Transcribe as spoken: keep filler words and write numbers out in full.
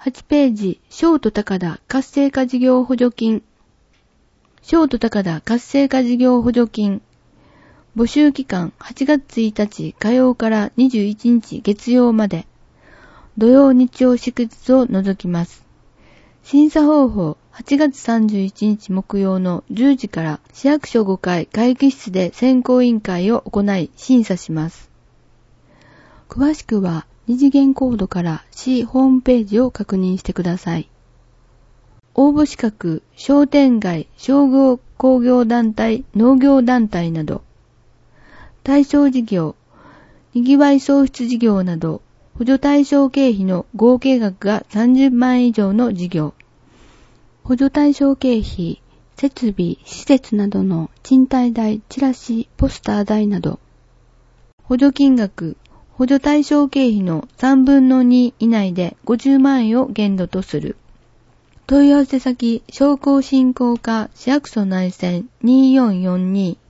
はちページ、ショート高田活性化事業補助金。ショート高田活性化事業補助金。募集期間はちがつついたち火曜からにじゅういちにち月曜まで。土曜日曜祝日を除きます。審査方法はちがつさんじゅういちにち木曜のじゅうじから市役所ごかい会議室で選考委員会を行い審査します。詳しくは二次元コードから市ホームページを確認してください。応募資格、商店街、商業工業団体、農業団体など、対象事業、にぎわい創出事業など、補助対象経費の合計額がさんじゅうまんえん以上の事業、補助対象経費、設備、施設などの賃貸代、チラシ、ポスター代など、補助金額、補助対象経費のさんぶんのに以内でごじゅうまんえんを限度とする。問い合わせ先、商工振興課市役所内線にーよんよんに